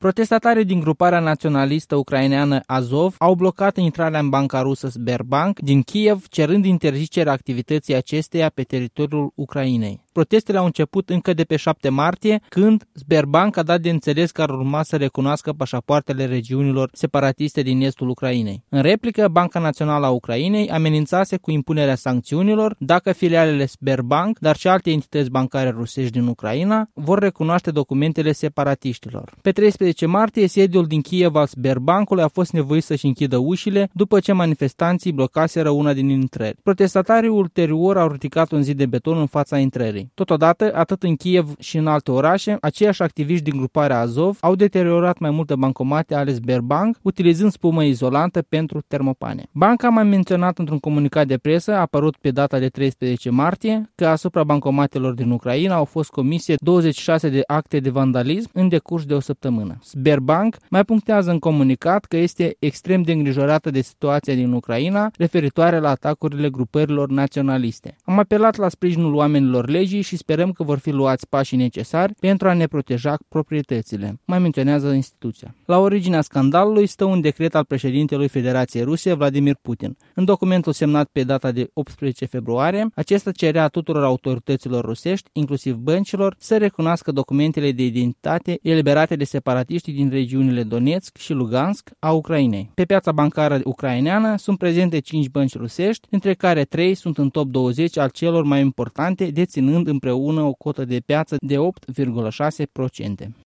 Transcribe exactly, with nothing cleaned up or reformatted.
Protestatarii din gruparea naționalistă ucraineană Azov au blocat intrarea în banca rusă Sberbank din Kiev, cerând interzicerea activității acesteia pe teritoriul Ucrainei. Protestele au început încă de pe șapte martie, când Sberbank a dat de înțeles că ar urma să recunoască pașapoartele regiunilor separatiste din estul Ucrainei. În replică, Banca Națională a Ucrainei amenințase cu impunerea sancțiunilor dacă filialele Sberbank, dar și alte entități bancare rusești din Ucraina, vor recunoaște documentele separatiștilor. Pe treisprezece martie, sediul din Kiev al Sberbankului a fost nevoit să-și închidă ușile după ce manifestanții blocaseră una din intrări. Protestatarii ulterior au ridicat un zid de beton în fața intrării. Totodată, atât în Kiev și în alte orașe, aceiași activiști din gruparea Azov au deteriorat mai multe bancomate ale Sberbank, utilizând spumă izolantă pentru termopane. Banca a mai menționat într-un comunicat de presă, apărut pe data de treisprezece martie, că asupra bancomatelor din Ucraina au fost comise douăzeci și șase de acte de vandalism în decurs de o săptămână. Sberbank mai punctează în comunicat că este extrem de îngrijorată de situația din Ucraina referitoare la atacurile grupărilor naționaliste. Am apelat la sprijinul oamenilor legii și sperăm că vor fi luați pașii necesari pentru a ne proteja proprietățile, mai menționează instituția. La originea scandalului stă un decret al președintelui Federației Ruse, Vladimir Putin. În documentul semnat pe data de optsprezece februarie, acesta cerea tuturor autorităților rusești, inclusiv băncilor, să recunoască documentele de identitate eliberate de separatiștii din regiunile Donetsk și Lugansk a Ucrainei. Pe piața bancară ucraineană sunt prezente cinci bănci rusești, dintre care trei sunt în top douăzeci al celor mai importante, deținând împreună o cotă de piață de opt virgulă șase la sută.